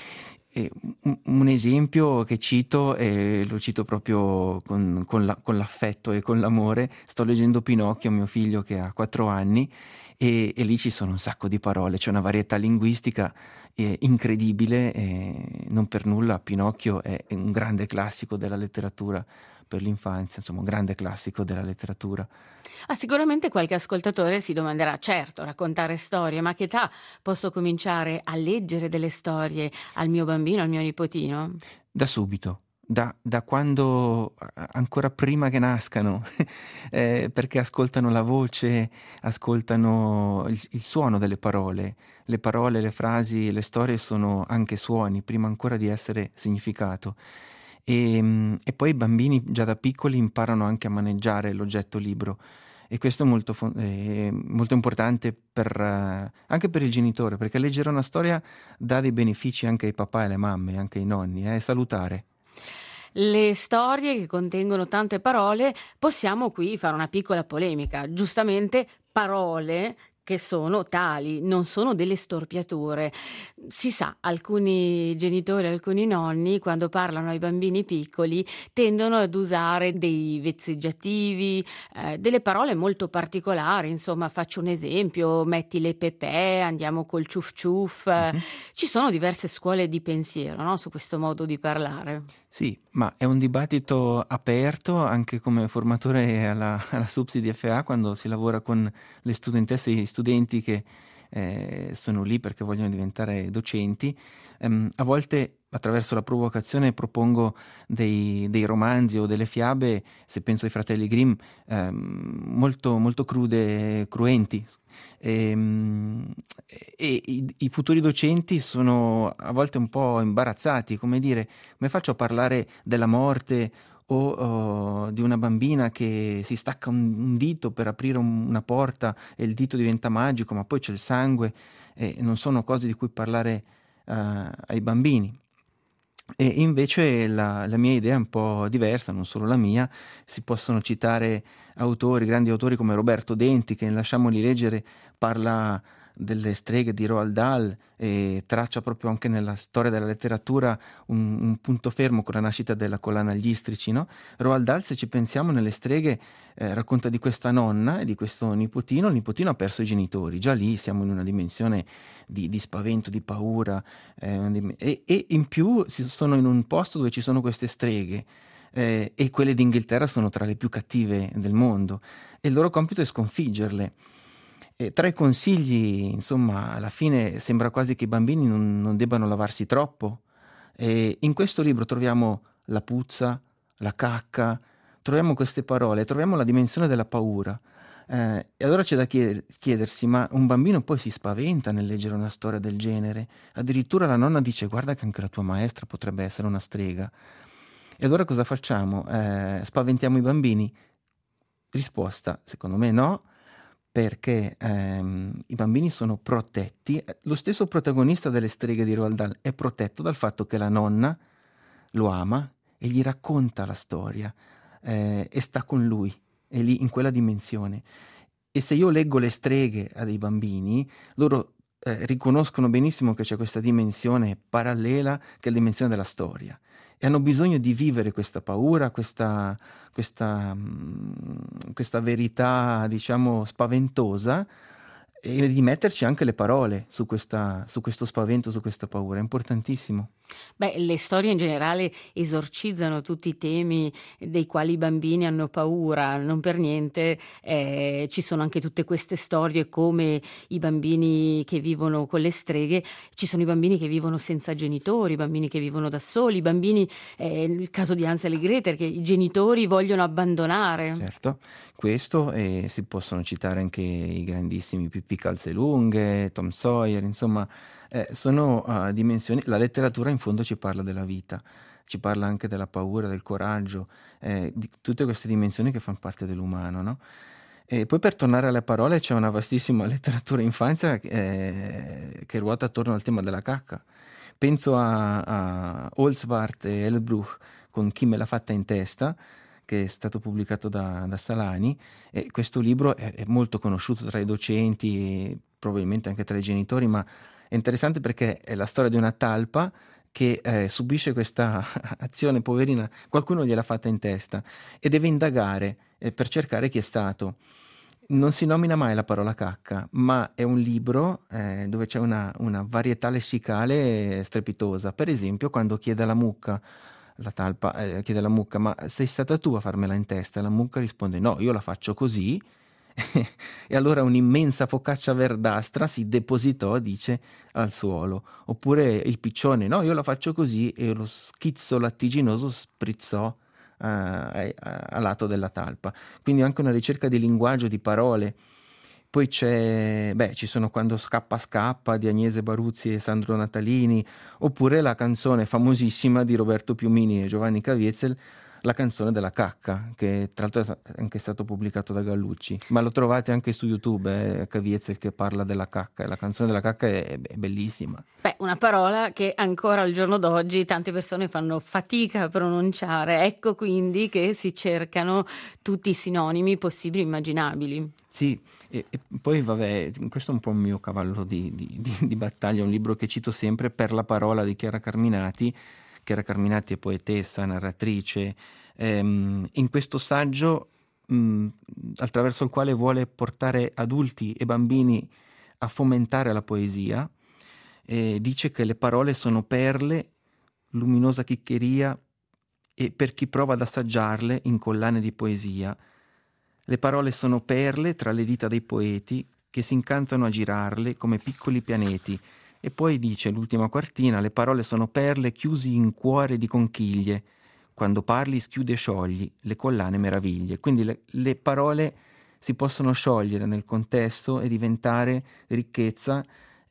E un, un esempio che cito, e lo cito proprio con, con, la, con l'affetto e con l'amore, sto leggendo Pinocchio, mio figlio che ha quattro anni, e, e lì ci sono un sacco di parole, c'è una varietà linguistica eh, incredibile, e non per nulla Pinocchio è, è un grande classico della letteratura per l'infanzia, insomma un grande classico della letteratura. Ah, sicuramente qualche ascoltatore si domanderà, certo, raccontare storie, ma a che età posso cominciare a leggere delle storie al mio bambino, al mio nipotino? Da subito, da, da quando, ancora prima che nascano, eh, perché ascoltano la voce, ascoltano il, il suono delle parole. Le parole, le frasi, le storie sono anche suoni, prima ancora di essere significato. E, e poi i bambini già da piccoli imparano anche a maneggiare l'oggetto libro, e questo è molto, è molto importante per, uh, anche per il genitore, perché leggere una storia dà dei benefici anche ai papà e alle mamme, anche ai nonni, è salutare. Le storie che contengono tante parole, possiamo qui fare una piccola polemica, giustamente parole che sono tali, non sono delle storpiature. Si sa, alcuni genitori, alcuni nonni, quando parlano ai bambini piccoli, tendono ad usare dei vezzeggiativi, eh, delle parole molto particolari. Insomma, faccio un esempio, metti le pepè, andiamo col ciuf ciuf. Mm-hmm. Ci sono diverse scuole di pensiero, no, su questo modo di parlare. Sì, ma è un dibattito aperto anche come formatore alla, alla SUPSI di F A, quando si lavora con le studentesse e gli studenti che eh, sono lì perché vogliono diventare docenti. Um, a volte attraverso la provocazione propongo dei, dei romanzi o delle fiabe, se penso ai fratelli Grimm, um, molto, molto crude, cruenti. E, um, e i, i futuri docenti sono a volte un po' imbarazzati, come dire, come faccio a parlare della morte o uh, di una bambina che si stacca un, un dito per aprire un, una porta e il dito diventa magico, ma poi c'è il sangue, e non sono cose di cui parlare uh, ai bambini. E invece la, la mia idea è un po' diversa, non solo la mia. Si possono citare autori, grandi autori come Roberto Denti, che Lasciamoli leggere parla delle streghe di Roald Dahl e traccia proprio anche nella storia della letteratura un, un punto fermo con la nascita della collana Gli Istrici, no? Roald Dahl, se ci pensiamo, nelle streghe eh, racconta di questa nonna e di questo nipotino. Il nipotino ha perso i genitori, già lì siamo in una dimensione di, di spavento, di paura, eh, e, e in più si sono in un posto dove ci sono queste streghe, eh, e quelle d'Inghilterra sono tra le più cattive del mondo, e il loro compito è sconfiggerle. E tra i consigli, insomma, alla fine sembra quasi che i bambini non, non debbano lavarsi troppo. E in questo libro troviamo la puzza, la cacca, troviamo queste parole, troviamo la dimensione della paura. Eh, e allora c'è da chieder- chiedersi, ma un bambino poi si spaventa nel leggere una storia del genere? Addirittura la nonna dice: guarda che anche la tua maestra potrebbe essere una strega. E allora cosa facciamo? Eh, spaventiamo i bambini? Risposta, secondo me no, perché ehm, i bambini sono protetti. Lo stesso protagonista delle streghe di Roald Dahl è protetto dal fatto che la nonna lo ama e gli racconta la storia, eh, e sta con lui, è lì in quella dimensione. E se io leggo le streghe a dei bambini, loro eh, riconoscono benissimo che c'è questa dimensione parallela, che è la dimensione della storia, e hanno bisogno di vivere questa paura, questa, questa, questa verità, diciamo, spaventosa, e di metterci anche le parole su, questa, su questo spavento, su questa paura. È importantissimo. Beh, le storie in generale esorcizzano tutti i temi dei quali i bambini hanno paura, non per niente eh, ci sono anche tutte queste storie come i bambini che vivono con le streghe, ci sono i bambini che vivono senza genitori, i bambini che vivono da soli, i bambini, eh, nel caso di Hansel e Gretel, che i genitori vogliono abbandonare. Certo, questo, e si possono citare anche i grandissimi Pippi Calzelunghe, Tom Sawyer, insomma. Eh, sono uh, dimensioni. La letteratura in fondo ci parla della vita, ci parla anche della paura, del coraggio, eh, di tutte queste dimensioni che fanno parte dell'umano, no? E poi, per tornare alle parole, c'è una vastissima letteratura infanzia eh, che ruota attorno al tema della cacca. Penso a, a Holzwarth e Elbruch con Chi me l'ha fatta in testa, che è stato pubblicato da, da Salani, e questo libro è, è molto conosciuto tra i docenti e probabilmente anche tra i genitori, ma è interessante perché è la storia di una talpa che eh, subisce questa azione, poverina, qualcuno gliel'ha fatta in testa e deve indagare eh, per cercare chi è stato. Non si nomina mai la parola cacca, ma è un libro eh, dove c'è una, una varietà lessicale strepitosa. Per esempio, quando chiede alla mucca, la talpa eh, chiede alla mucca, ma sei stata tu a farmela in testa? E la mucca risponde, no, io la faccio così. E allora un'immensa focaccia verdastra si depositò, dice, al suolo. Oppure il piccione, no, io la faccio così, e lo schizzo lattiginoso sprizzò a, a, a lato della talpa. Quindi anche una ricerca di linguaggio, di parole. Poi c'è, beh, ci sono Quando scappa scappa di Agnese Baruzzi e Sandro Natalini, oppure la canzone famosissima di Roberto Piumini e Giovanni Caviezel, La canzone della cacca, che tra l'altro è anche stato pubblicato da Gallucci, ma lo trovate anche su YouTube, eh, Caviezel che parla della cacca, e la canzone della cacca è, è bellissima. Beh, una parola che ancora al giorno d'oggi tante persone fanno fatica a pronunciare, ecco quindi che si cercano tutti i sinonimi possibili e immaginabili. Sì, e, e poi vabbè, questo è un po' il mio cavallo di, di, di, di battaglia, un libro che cito sempre, Per la parola di Chiara Carminati. Chiara Carminati è poetessa, narratrice, ehm, in questo saggio mh, attraverso il quale vuole portare adulti e bambini a fomentare la poesia, eh, dice che le parole sono perle, luminosa chiccheria, e per chi prova ad assaggiarle in collane di poesia. Le parole sono perle tra le dita dei poeti che si incantano a girarle come piccoli pianeti. E poi dice l'ultima quartina, le parole sono perle chiusi in cuore di conchiglie, quando parli schiude e sciogli le collane meraviglie. Quindi le, le parole si possono sciogliere nel contesto e diventare ricchezza.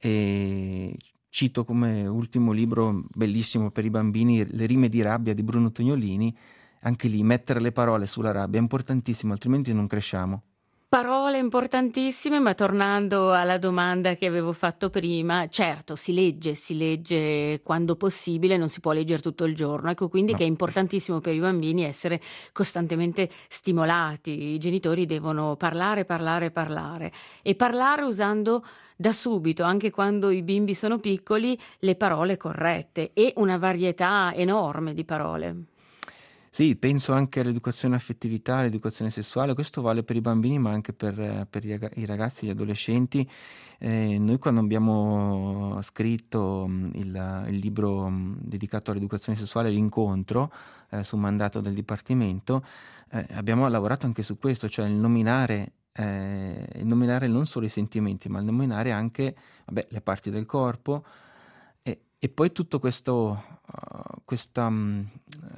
E cito come ultimo libro bellissimo per i bambini Le rime di rabbia di Bruno Tognolini. Anche lì mettere le parole sulla rabbia è importantissimo, altrimenti non cresciamo. Parole importantissime, ma tornando alla domanda che avevo fatto prima, certo si legge, si legge quando possibile, non si può leggere tutto il giorno, ecco quindi no. Che è importantissimo per i bambini essere costantemente stimolati, i genitori devono parlare, parlare, parlare e parlare usando da subito, anche quando i bimbi sono piccoli, le parole corrette e una varietà enorme di parole. Sì, penso anche all'educazione affettività, all'educazione sessuale, questo vale per i bambini ma anche per, per i ragazzi, gli adolescenti. Eh, noi quando abbiamo scritto il, il libro dedicato all'educazione sessuale, L'incontro, eh, su mandato del Dipartimento, eh, abbiamo lavorato anche su questo, cioè il nominare, eh, il nominare non solo i sentimenti, ma il nominare anche vabbè, le parti del corpo e, e poi tutto questo, uh, questa... Um,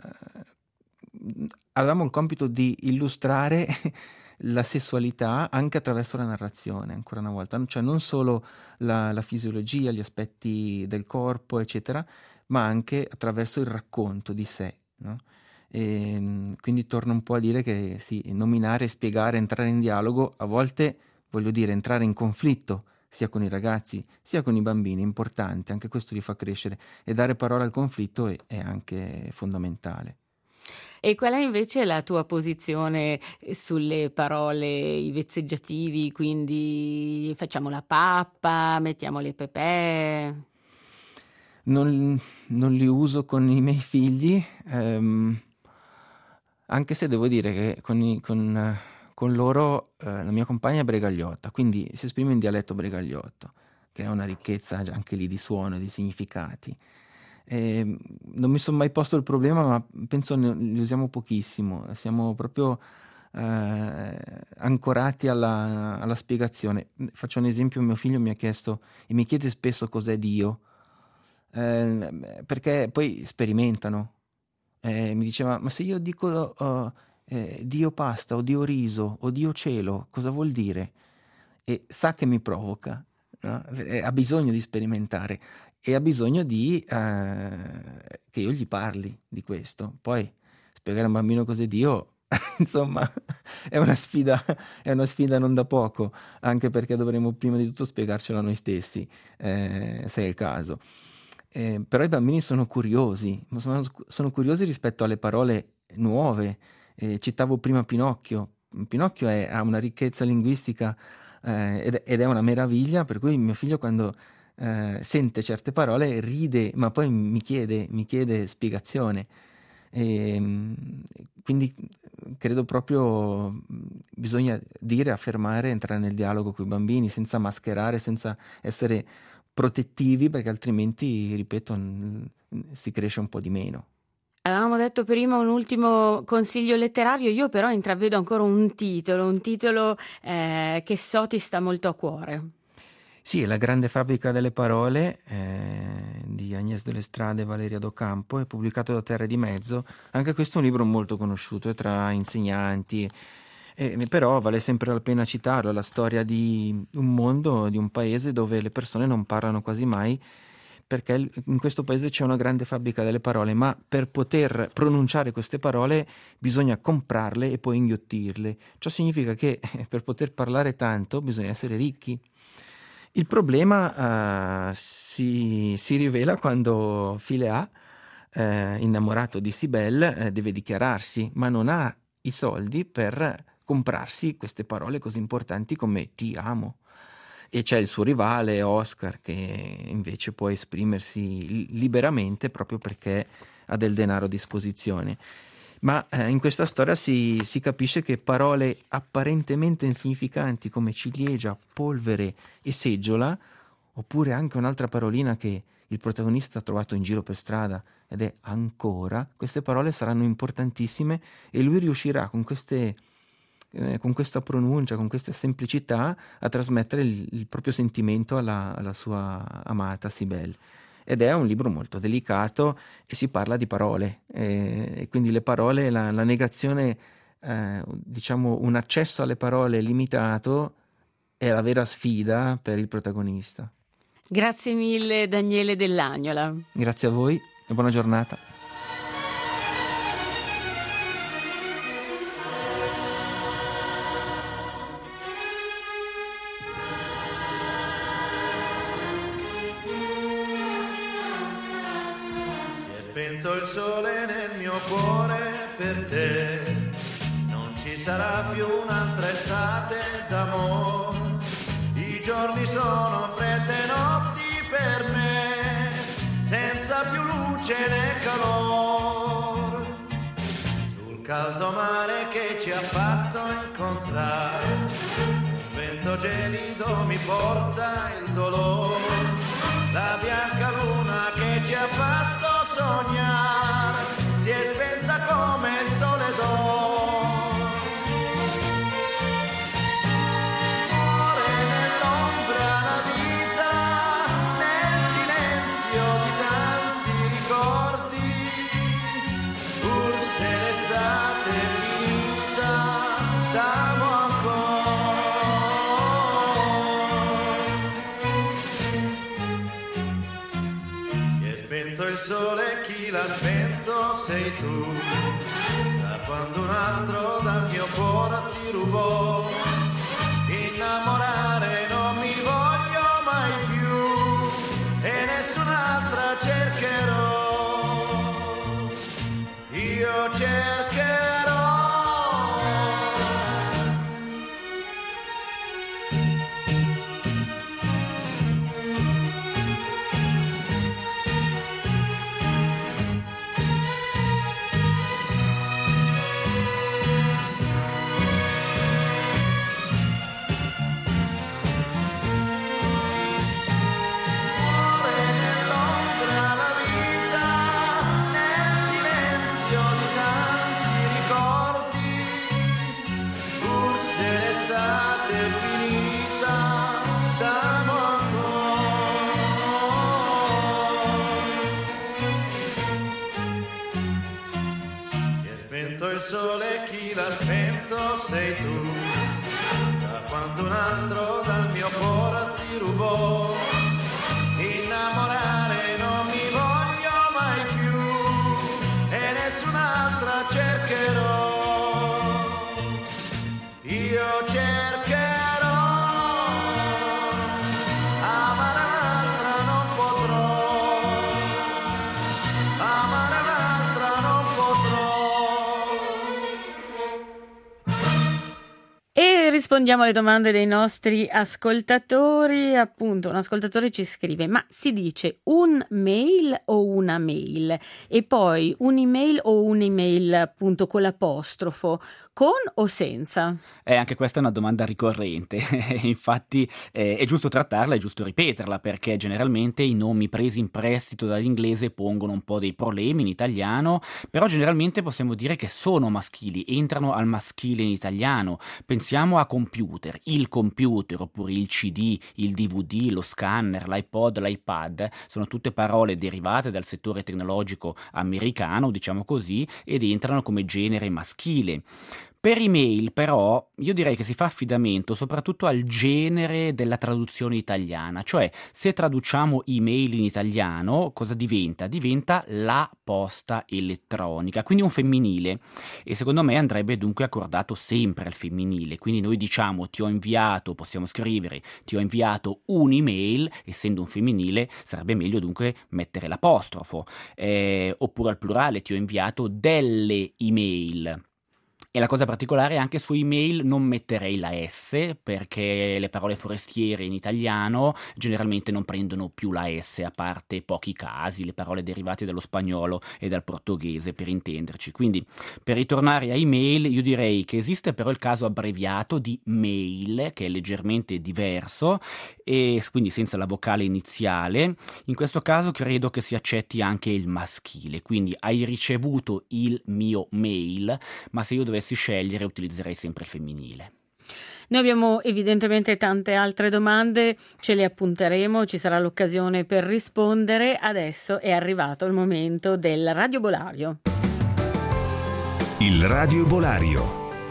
avevamo il compito di illustrare la sessualità anche attraverso la narrazione, ancora una volta, cioè non solo la, la fisiologia, gli aspetti del corpo, eccetera, ma anche attraverso il racconto di sé, no? E, quindi torno un po' a dire che sì, nominare, spiegare, entrare in dialogo, a volte voglio dire entrare in conflitto sia con i ragazzi sia con i bambini, è importante, anche questo li fa crescere, e dare parola al conflitto è, è anche fondamentale. E qual è invece la tua posizione sulle parole, i vezzeggiativi, quindi facciamo la pappa, mettiamo le pepè? Non, non li uso con i miei figli, ehm, anche se devo dire che con, i, con, con loro eh, la mia compagna è bregagliotta, quindi si esprime in dialetto bregagliotto, che è una ricchezza anche lì di suono e di significati. Eh, non mi sono mai posto il problema, ma penso ne, li usiamo pochissimo, siamo proprio eh, ancorati alla, alla spiegazione. Faccio un esempio, mio figlio mi ha chiesto e mi chiede spesso cos'è Dio, eh, perché poi sperimentano, eh, mi diceva ma se io dico uh, eh, Dio pasta o Dio riso o Dio cielo, cosa vuol dire? E sa che mi provoca, no? Ha bisogno di sperimentare e ha bisogno di eh, che io gli parli di questo. Poi spiegare a un bambino cos'è Dio, insomma, è una sfida, è una sfida non da poco, anche perché dovremmo prima di tutto spiegarcelo a noi stessi, eh, se è il caso. Eh, però i bambini sono curiosi, sono, sono curiosi rispetto alle parole nuove. Eh, citavo prima Pinocchio. Pinocchio è, ha una ricchezza linguistica eh, ed, ed è una meraviglia, per cui mio figlio quando eh, sente certe parole, ride, ma poi mi chiede, mi chiede spiegazione. E, quindi credo proprio bisogna dire, affermare, entrare nel dialogo con i bambini senza mascherare, senza essere protettivi, perché altrimenti, ripeto, si cresce un po' di meno. Avevamo detto prima un ultimo consiglio letterario, io però intravedo ancora un titolo, un titolo eh, che so ti sta molto a cuore. Sì, La grande fabbrica delle parole eh, di Agnès de l'Estrade e Valeria Docampo, è pubblicato da Terre di Mezzo. Anche questo è un libro molto conosciuto tra insegnanti, eh, però vale sempre la pena citarlo. La storia di un mondo, di un paese dove le persone non parlano quasi mai, perché in questo paese c'è una grande fabbrica delle parole, ma per poter pronunciare queste parole bisogna comprarle e poi inghiottirle. Ciò significa che per poter parlare tanto bisogna essere ricchi. Il problema uh, si, si rivela quando Philéa, eh, innamorato di Sibelle, eh, deve dichiararsi, ma non ha i soldi per comprarsi queste parole così importanti come ti amo. E c'è il suo rivale Oscar, che invece può esprimersi liberamente proprio perché ha del denaro a disposizione. Ma eh, in questa storia si, si capisce che parole apparentemente insignificanti come ciliegia, polvere e seggiola, oppure anche un'altra parolina che il protagonista ha trovato in giro per strada ed è ancora, queste parole saranno importantissime e lui riuscirà con queste eh, con questa pronuncia, con questa semplicità a trasmettere il, il proprio sentimento alla, alla sua amata Sibelle. Ed è un libro molto delicato e si parla di parole, e, e quindi le parole, la, la negazione, eh, diciamo un accesso alle parole limitato è la vera sfida per il protagonista. Grazie mille Daniele Dell'Agnola. Grazie a voi e buona giornata. Spento il sole nel mio cuore per te, non ci sarà più un'altra estate d'amore. I giorni sono fredde notti per me, senza più luce né calore. Sul caldo mare che ci ha fatto incontrare, un vento gelido mi porta il dolore. La bianca luna che ci ha fatto sognare si è spenta come il sole d'oro. Muore nell'ombra la vita, nel silenzio di tanti ricordi, pur se l'estate è finita, t'amo ancora. Si è spento il sole, chi l'ha spento sei tu, da quando un altro dal mio cuore ti rubò. Innamorare non mi voglio mai più e nessun'altra cercherò. Io cercherò. Il sole chi l'ha spento sei tu, da quando un altro dal mio cuore ti rubò. Innamorare non mi voglio mai più e nessun'altra cercherò. Io cercherò, amare un'altra non potrò, amare un'altra non potrò. Rispondiamo alle domande dei nostri ascoltatori. Appunto, un ascoltatore ci scrive: ma si dice un mail o una mail? E poi un'email o un'email appunto con l'apostrofo? Con o senza? Eh, anche questa è una domanda ricorrente, infatti eh, è giusto trattarla, è giusto ripeterla, perché generalmente i nomi presi in prestito dall'inglese pongono un po' dei problemi in italiano, però generalmente possiamo dire che sono maschili, entrano al maschile in italiano. Pensiamo a computer, il computer, oppure il C D, il D V D, lo scanner, l'iPod, l'iPad, sono tutte parole derivate dal settore tecnologico americano, diciamo così, ed entrano come genere maschile. Per email però io direi che si fa affidamento soprattutto al genere della traduzione italiana, cioè se traduciamo email in italiano cosa diventa? Diventa la posta elettronica, quindi un femminile, e secondo me andrebbe dunque accordato sempre al femminile, quindi noi diciamo ti ho inviato, possiamo scrivere ti ho inviato un'email, essendo un femminile sarebbe meglio dunque mettere l'apostrofo, eh, oppure al plurale ti ho inviato delle email. E la cosa particolare è anche su email non metterei la S, perché le parole forestiere in italiano generalmente non prendono più la S, a parte pochi casi, le parole derivate dallo spagnolo e dal portoghese, per intenderci. Quindi per ritornare a email io direi che esiste però il caso abbreviato di mail, che è leggermente diverso, e quindi senza la vocale iniziale. In questo caso credo che si accetti anche il maschile, quindi hai ricevuto il mio mail, ma se io dovessi scegliere utilizzerei sempre il femminile. Noi abbiamo evidentemente tante altre domande, ce le appunteremo, ci sarà l'occasione per rispondere. Adesso è arrivato il momento del radiobolario. Il radiobolario.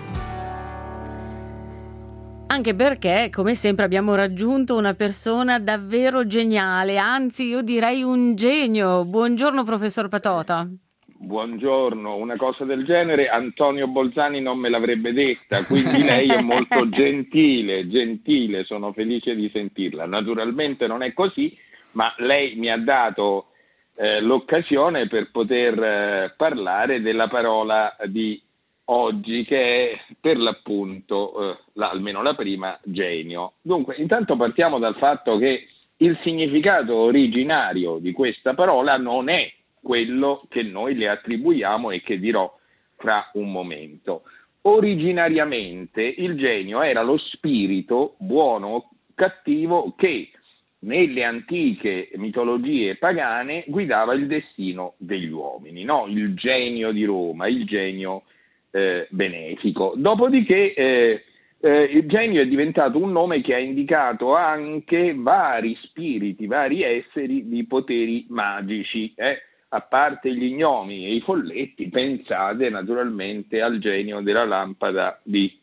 Anche perché, come sempre, abbiamo raggiunto una persona davvero geniale, anzi io direi un genio. Buongiorno professor Patota. Buongiorno, una cosa del genere Antonio Bolzani non me l'avrebbe detta, quindi lei è molto gentile, gentile, sono felice di sentirla. Naturalmente non è così, ma lei mi ha dato eh, l'occasione per poter eh, parlare della parola di oggi, che è per l'appunto, eh, la, almeno la prima, genio. Dunque, intanto partiamo dal fatto che il significato originario di questa parola non è quello che noi le attribuiamo e che dirò fra un momento. Originariamente il genio era lo spirito, buono o cattivo, che nelle antiche mitologie pagane guidava il destino degli uomini, no? Il genio di Roma, il genio eh, benefico. Dopodiché eh, eh, il genio è diventato un nome che ha indicato anche vari spiriti, vari esseri di poteri magici, eh? A parte gli gnomi e i folletti, pensate naturalmente al genio della lampada di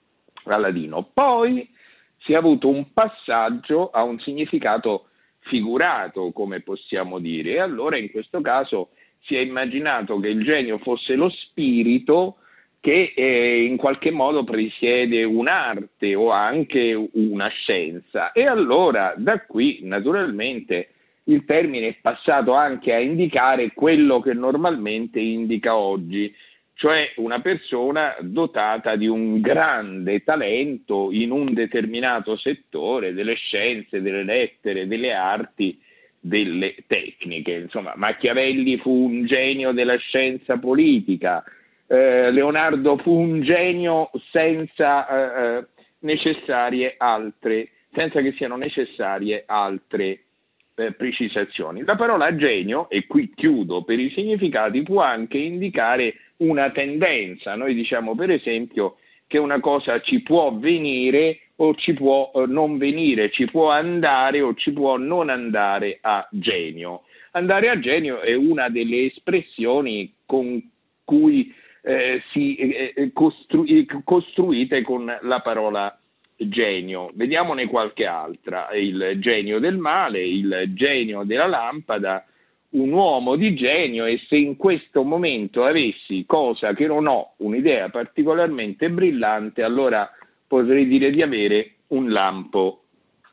Aladino. Poi si è avuto un passaggio a un significato figurato, come possiamo dire, e allora in questo caso si è immaginato che il genio fosse lo spirito che eh, in qualche modo presiede un'arte o anche una scienza, e allora da qui naturalmente il termine è passato anche a indicare quello che normalmente indica oggi, cioè una persona dotata di un grande talento in un determinato settore, delle scienze, delle lettere, delle arti, delle tecniche. Insomma, Machiavelli fu un genio della scienza politica, eh, Leonardo fu un genio senza eh, necessarie altre, senza che siano necessarie altre eh, precisazioni. La parola genio, e qui chiudo per i significati, può anche indicare una tendenza. Noi diciamo per esempio che una cosa ci può venire o ci può eh, non venire, ci può andare o ci può non andare a genio. Andare a genio è una delle espressioni con cui eh, si eh, costru- costruite con la parola genio. Vediamone qualche altra: il genio del male, il genio della lampada, un uomo di genio. E se in questo momento avessi, cosa che non ho, un'idea particolarmente brillante, allora potrei dire di avere un lampo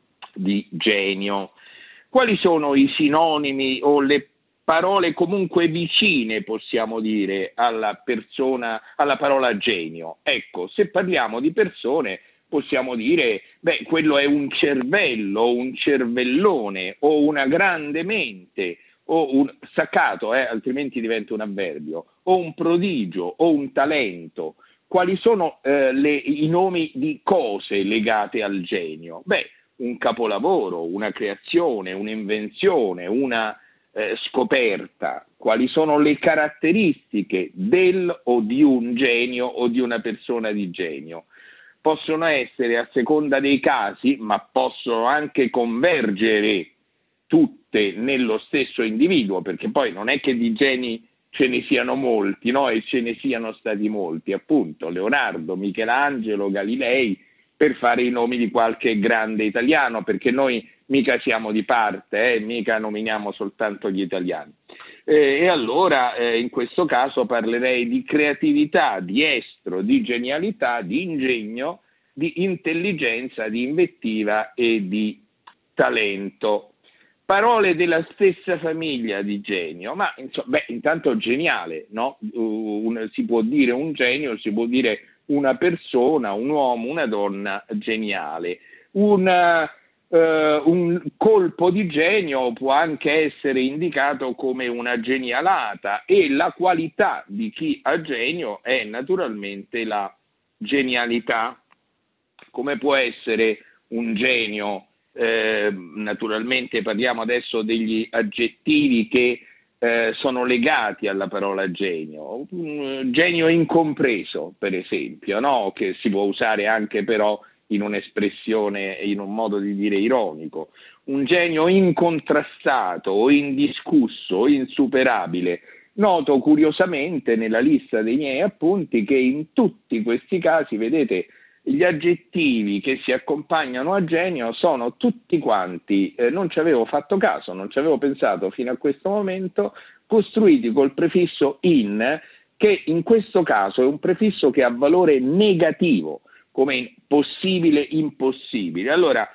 di genio. Quali sono i sinonimi o le parole comunque vicine, possiamo dire, alla persona, alla parola genio? Ecco, se parliamo di persone, possiamo dire, beh, quello è un cervello, un cervellone, o una grande mente, o un staccato, eh, altrimenti diventa un avverbio, o un prodigio, o un talento. Quali sono eh, le, i nomi di cose legate al genio? Beh, un capolavoro, una creazione, un'invenzione, una eh, scoperta. Quali sono le caratteristiche del o di un genio o di una persona di genio? Possono essere a seconda dei casi, ma possono anche convergere tutte nello stesso individuo, perché poi non è che di geni ce ne siano molti, no? E ce ne siano stati molti, appunto, Leonardo, Michelangelo, Galilei, per fare i nomi di qualche grande italiano, perché noi mica siamo di parte, eh? Mica nominiamo soltanto gli italiani. Eh, e allora eh, in questo caso parlerei di creatività, di estro, di genialità, di ingegno, di intelligenza, di invettiva e di talento. Parole della stessa famiglia di genio, ma insomma, beh, intanto geniale, no? Un, si può dire un genio, si può dire una persona, un uomo, una donna geniale. Una, Uh, un colpo di genio può anche essere indicato come una genialata, e la qualità di chi ha genio è naturalmente la genialità. Come può essere un genio? Eh, naturalmente parliamo adesso degli aggettivi che eh, sono legati alla parola genio. Un genio incompreso, per esempio, no? Che si può usare anche però in un'espressione, in un modo di dire ironico. Un genio incontrastato o indiscusso o insuperabile. Noto curiosamente nella lista dei miei appunti che in tutti questi casi, vedete, gli aggettivi che si accompagnano a genio sono tutti quanti, eh, non ci avevo fatto caso, non ci avevo pensato fino a questo momento, costruiti col prefisso in, che in questo caso è un prefisso che ha valore negativo, come possibile, impossibile. Allora,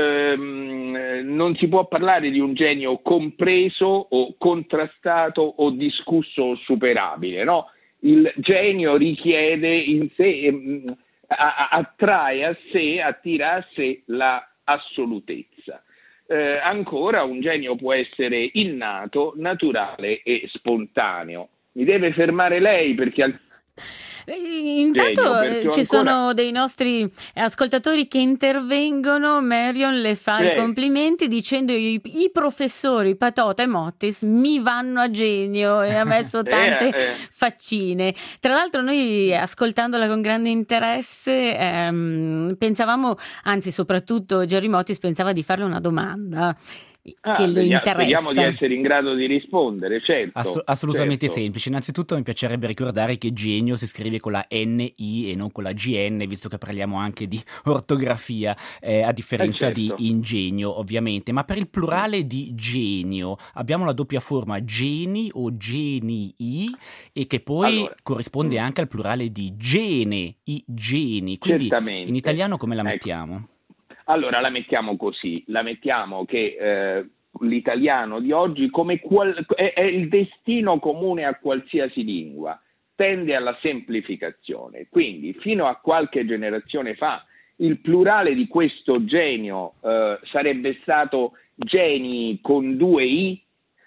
ehm, non si può parlare di un genio compreso o contrastato o discusso o superabile, no? Il genio richiede in sé, ehm, a, attrae a sé, attira a sé la assolutezza. Eh, ancora, un genio può essere innato, naturale e spontaneo. Mi deve fermare lei perché al Intanto genio, ci ancora... sono dei nostri ascoltatori che intervengono. Marion le fa Prego. i complimenti dicendo i, i professori Patota e Mottis mi vanno a genio, e ha messo tante eh, eh. faccine. Tra l'altro noi, ascoltandola con grande interesse, ehm, pensavamo, anzi soprattutto Gerry Mottis pensava di farle una domanda Ah, che lo interessa. Speriamo di essere in grado di rispondere, certo. Ass- assolutamente certo. semplice. Innanzitutto mi piacerebbe ricordare che genio si scrive con la N I e non con la G N, visto che parliamo anche di ortografia, eh, a differenza eh certo. di ingegno, ovviamente. Ma per il plurale di genio abbiamo la doppia forma geni o genii, e che poi allora, corrisponde mh. anche al plurale di gene, i geni. Quindi Certamente. in italiano come la ecco. mettiamo? Allora la mettiamo così, la mettiamo che eh, l'italiano di oggi come qual- è, è il destino comune a qualsiasi lingua, tende alla semplificazione. Quindi fino a qualche generazione fa il plurale di questo genio eh, sarebbe stato geni con due i,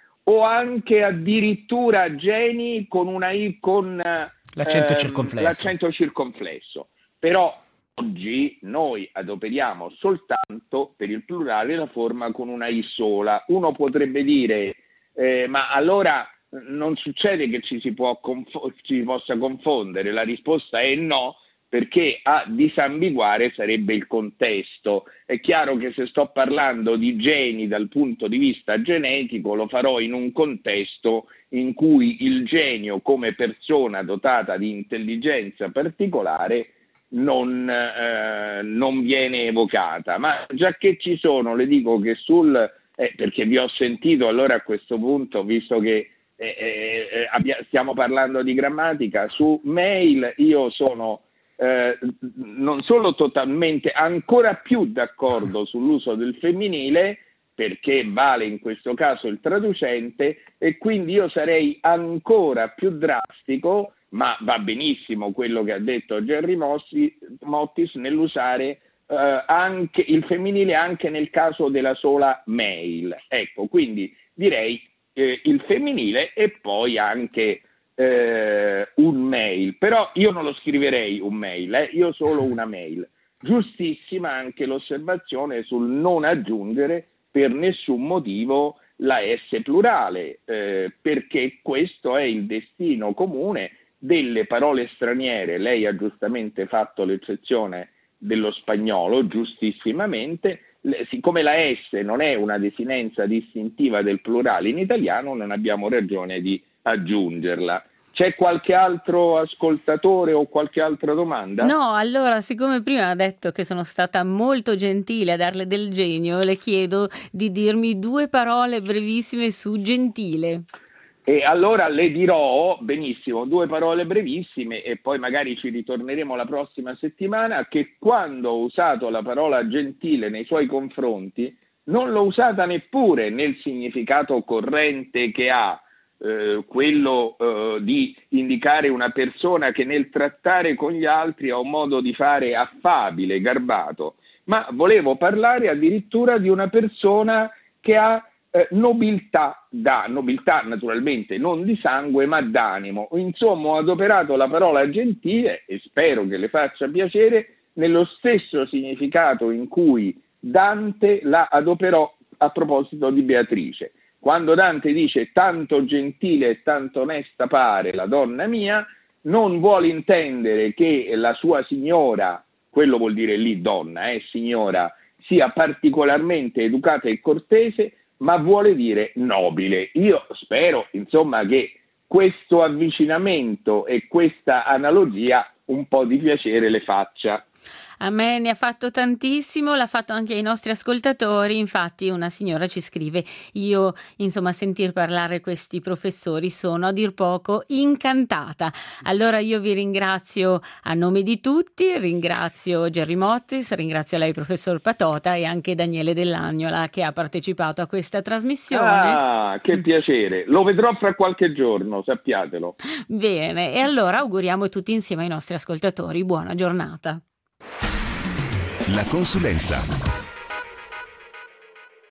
o anche addirittura geni con una i con l'accento ehm, circonflesso. l'accento circonflesso. Però oggi noi adoperiamo soltanto per il plurale la forma con una i sola. Uno potrebbe dire, eh, ma allora non succede che ci si, può confo- ci si possa confondere? La risposta è no, perché a disambiguare sarebbe il contesto. È chiaro che se sto parlando di geni dal punto di vista genetico, lo farò in un contesto in cui il genio come persona dotata di intelligenza particolare Non, eh, non viene evocata. Ma già che ci sono, le dico che sul eh, perché vi ho sentito allora a questo punto, visto che eh, eh, abbia, stiamo parlando di grammatica, su mail io sono eh, non solo totalmente, ancora più d'accordo sull'uso del femminile, perché vale in questo caso il traducente, e quindi io sarei ancora più drastico ma va benissimo quello che ha detto Gerry Mossi, Mottis nell'usare eh, anche il femminile anche nel caso della sola mail. Ecco, quindi direi eh, il femminile e poi anche eh, un mail, però io non lo scriverei un mail, eh, io solo una mail. Giustissima anche l'osservazione sul non aggiungere per nessun motivo la S plurale, eh, perché questo è il destino comune delle parole straniere. Lei ha giustamente fatto l'eccezione dello spagnolo, giustissimamente. Siccome la S non è una desinenza distintiva del plurale in italiano, non abbiamo ragione di aggiungerla. C'è qualche altro ascoltatore o qualche altra domanda? No, allora, siccome prima ha detto che sono stata molto gentile a darle del genio, le chiedo di dirmi due parole brevissime su gentile. E allora le dirò, benissimo, due parole brevissime e poi magari ci ritorneremo la prossima settimana, che quando ho usato la parola gentile nei suoi confronti non l'ho usata neppure nel significato corrente che ha, eh, quello eh, di indicare una persona che nel trattare con gli altri ha un modo di fare affabile, garbato, ma volevo parlare addirittura di una persona che ha Eh, nobiltà, da nobiltà naturalmente non di sangue ma d'animo. Insomma, ho adoperato la parola gentile e spero che le faccia piacere nello stesso significato in cui Dante la adoperò a proposito di Beatrice. Quando Dante dice tanto gentile e tanto onesta pare la donna mia, non vuole intendere che la sua signora, quello vuol dire lì donna, eh, signora, sia particolarmente educata e cortese, ma vuole dire nobile. Io spero, insomma, che questo avvicinamento e questa analogia un po' di piacere le faccia. A me ne ha fatto tantissimo, l'ha fatto anche ai nostri ascoltatori. Infatti una signora ci scrive: io, insomma, sentir parlare questi professori sono a dir poco incantata. Allora io vi ringrazio a nome di tutti, ringrazio Gerry Mottis, ringrazio lei professor Patota e anche Daniele Dell'Agnola che ha partecipato a questa trasmissione. Ah, che piacere, lo vedrò fra qualche giorno, sappiatelo. Bene, e allora auguriamo tutti insieme ai nostri ascoltatori buona giornata. La consulenza